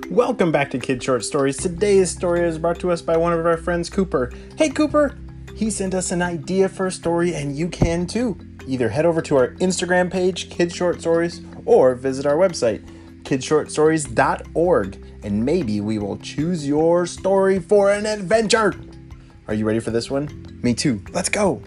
Welcome back to Kid Short Stories. Today's story is brought to us by one of our friends, Cooper. Hey, Cooper! He sent us an idea for a story, and you can too. Either head over to our Instagram page, Kid Short Stories, or visit our website, kidshortstories.org, and maybe we will choose your story for an adventure. Are you ready for this one? Me too. Let's go!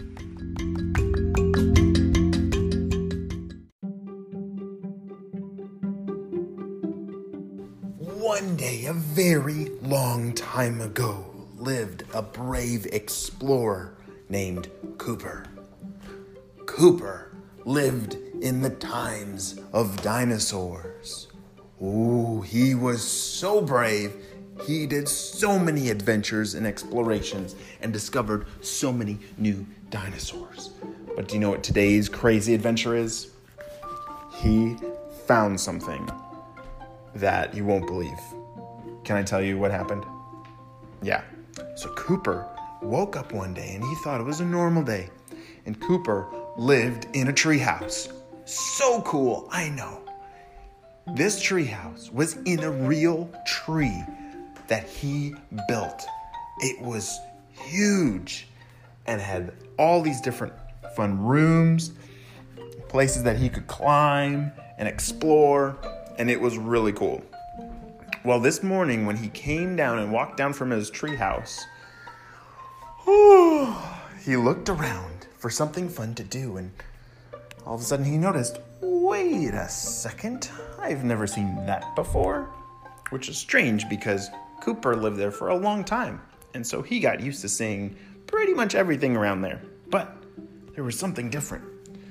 One day, a very long time ago, lived a brave explorer named Cooper. Cooper lived in the times of dinosaurs. Ooh, he was so brave. He did so many adventures and explorations and discovered so many new dinosaurs. But do you know what today's crazy adventure is? He found something that you won't believe. Can I tell you what happened? Yeah. So Cooper woke up one day and he thought it was a normal day. And Cooper lived in a treehouse. So cool, I know. This treehouse was in a real tree that he built. It was huge and had all these different fun rooms, places that he could climb and explore. And it was really cool. Well, this morning when he came down and walked down from his treehouse, he looked around for something fun to do, and all of a sudden he noticed, wait a second, I've never seen that before. Which is strange because Cooper lived there for a long time, and so he got used to seeing pretty much everything around there. But there was something different.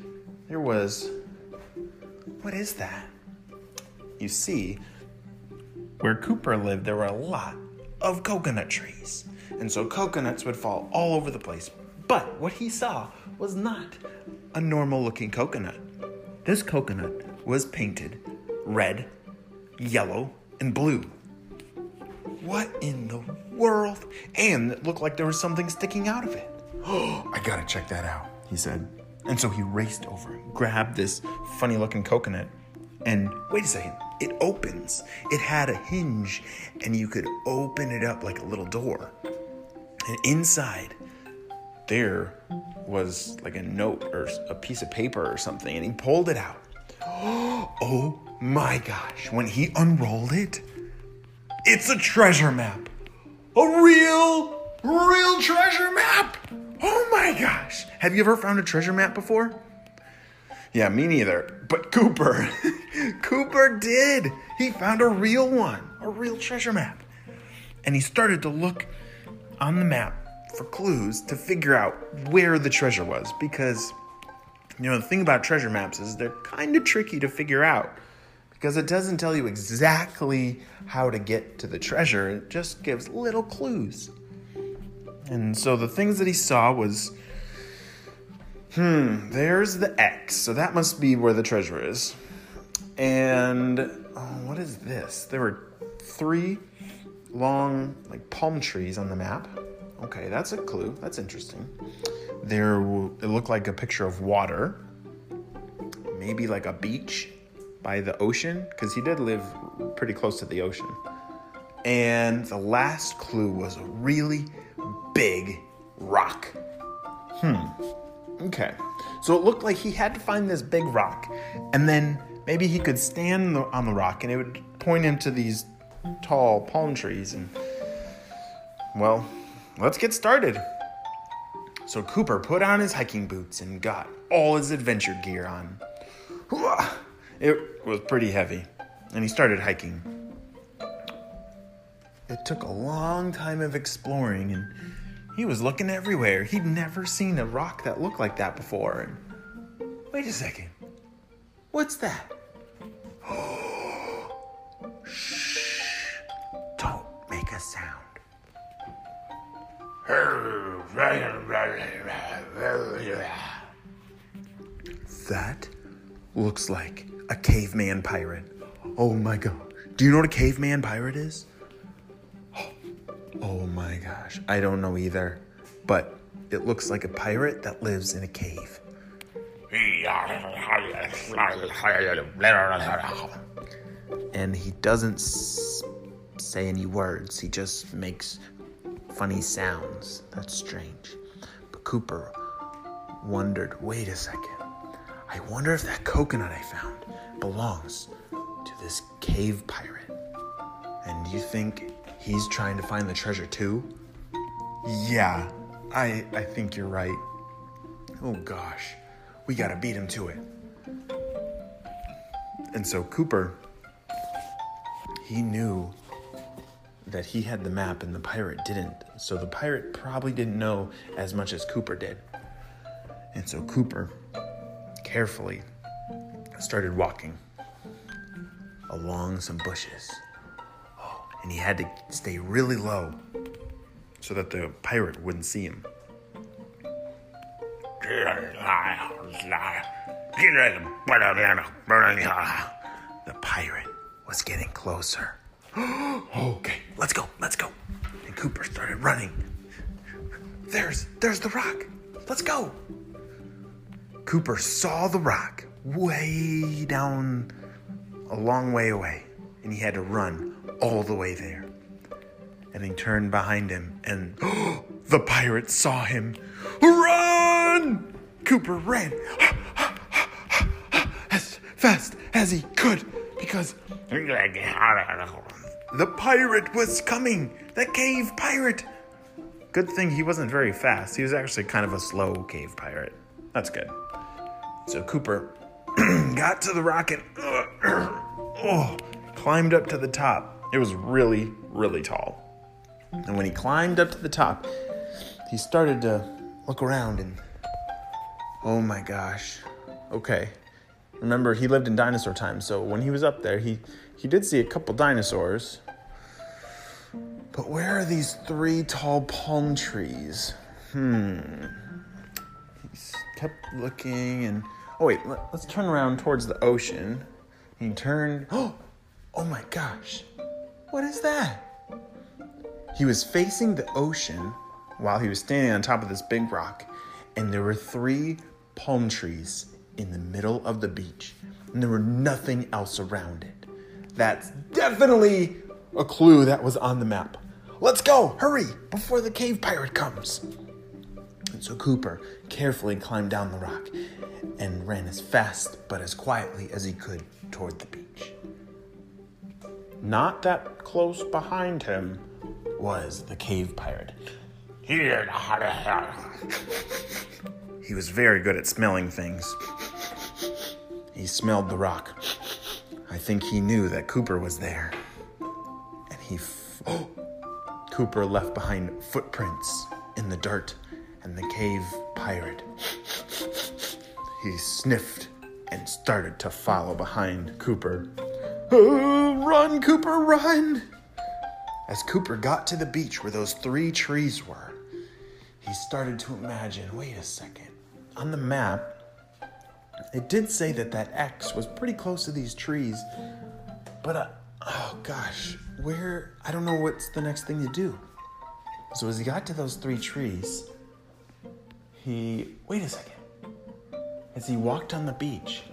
What is that? You see, where Cooper lived, there were a lot of coconut trees. And so coconuts would fall all over the place. But what he saw was not a normal looking coconut. This coconut was painted red, yellow, and blue. What in the world? And it looked like there was something sticking out of it. Oh, I gotta check that out, he said. And so he raced over and grabbed this funny looking coconut. And wait a second, it opens. It had a hinge, and you could open it up like a little door. And inside, there was like a note or a piece of paper or something, and he pulled it out. Oh my gosh, when he unrolled it, it's a treasure map. A real treasure map. Oh my gosh. Have you ever found a treasure map before? Yeah, me neither. But Cooper did. He found a real one, a real treasure map. And he started to look on the map for clues to figure out where the treasure was. Because, the thing about treasure maps is they're kind of tricky to figure out. Because it doesn't tell you exactly how to get to the treasure. It just gives little clues. And so the things that he saw was, there's the X. So that must be where the treasure is. And what is this? There were 3 long, palm trees on the map. Okay, that's a clue. That's interesting. It looked like a picture of water. Maybe like a beach by the ocean, because he did live pretty close to the ocean. And the last clue was a really big rock. Okay, so it looked like he had to find this big rock, and then maybe he could stand on the rock, and it would point him to these tall palm trees, and, well, let's get started. So Cooper put on his hiking boots and got all his adventure gear on. It was pretty heavy, and he started hiking. It took a long time of exploring, and he was looking everywhere. He'd never seen a rock that looked like that before. And wait a second. What's that? Shh. Don't make a sound. That looks like a caveman pirate. Oh my gosh. Do you know what a caveman pirate is? Oh my gosh, I don't know either, but it looks like a pirate that lives in a cave. And he doesn't say any words. He just makes funny sounds. That's strange. But Cooper wondered, wait a second. I wonder if that coconut I found belongs to this cave pirate. And you think he's trying to find the treasure too? Yeah, I think you're right. Oh gosh, we gotta beat him to it. And so Cooper, he knew that he had the map and the pirate didn't. So the pirate probably didn't know as much as Cooper did. And so Cooper carefully started walking along some bushes. And he had to stay really low so that the pirate wouldn't see him. The pirate was getting closer. Okay, let's go. And Cooper started running. There's the rock. Let's go. Cooper saw the rock way down a long way away, and he had to run all the way there. And he turned behind him, and the pirate saw him. Run! Cooper ran as fast as he could because the pirate was coming. The cave pirate. Good thing he wasn't very fast. He was actually kind of a slow cave pirate. That's good. So Cooper got to the rock and climbed up to the top. It was really, really tall. And when he climbed up to the top, he started to look around and, oh my gosh. Okay. Remember, he lived in dinosaur time, so when he was up there, he did see a couple dinosaurs. But where are these 3 tall palm trees? He kept looking and, oh wait, let's turn around towards the ocean. He turned, oh my gosh. What is that? He was facing the ocean while he was standing on top of this big rock, and there were 3 palm trees in the middle of the beach, and there were nothing else around it. That's definitely a clue that was on the map. Let's go, hurry, before the cave pirate comes. And so Cooper carefully climbed down the rock and ran as fast but as quietly as he could toward the beach. Not that close behind him was the cave pirate. He was very good at smelling things. He smelled the rock. I think he knew that Cooper was there. And Cooper left behind footprints in the dirt, and the cave pirate, he sniffed and started to follow behind Cooper. Run, Cooper, run! As Cooper got to the beach where those 3 trees were, he started to imagine, wait a second, on the map, it did say that X was pretty close to these trees, but, oh gosh, I don't know what's the next thing to do. So as he got to those 3 trees, wait a second, as he walked on the beach,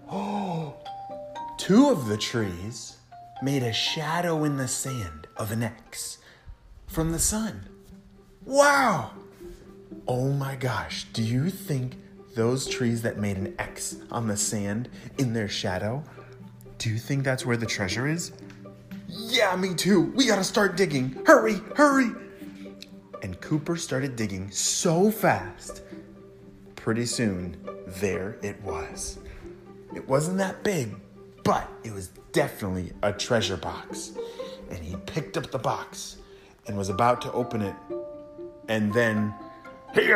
2 of the trees made a shadow in the sand of an X from the sun. Wow! Oh my gosh, do you think those trees that made an X on the sand in their shadow, do you think that's where the treasure is? Yeah, me too. We gotta start digging. Hurry, hurry! And Cooper started digging so fast. Pretty soon, there it was. It wasn't that big, but it was definitely a treasure box. And he picked up the box and was about to open it. And then, it's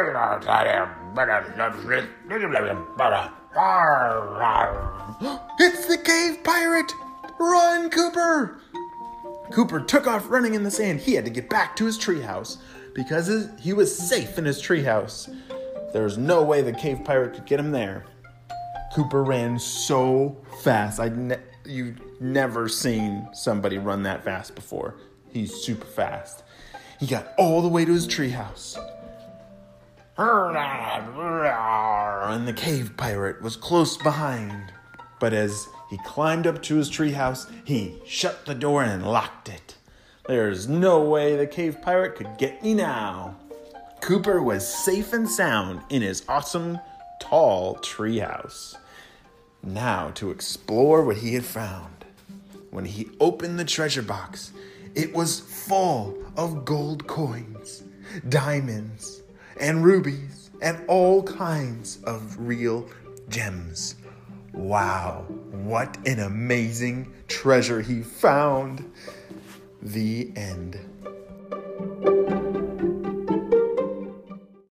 the cave pirate! Run, Cooper! Cooper took off running in the sand. He had to get back to his treehouse because he was safe in his treehouse. There was no way the cave pirate could get him there. Cooper ran so fast. You've never seen somebody run that fast before. He's super fast. He got all the way to his treehouse. And the cave pirate was close behind. But as he climbed up to his treehouse, he shut the door and locked it. There's no way the cave pirate could get me now. Cooper was safe and sound in his awesome, tall treehouse. Now to explore what he had found. When he opened the treasure box, it was full of gold coins, diamonds, and rubies, and all kinds of real gems. Wow, what an amazing treasure he found. The end.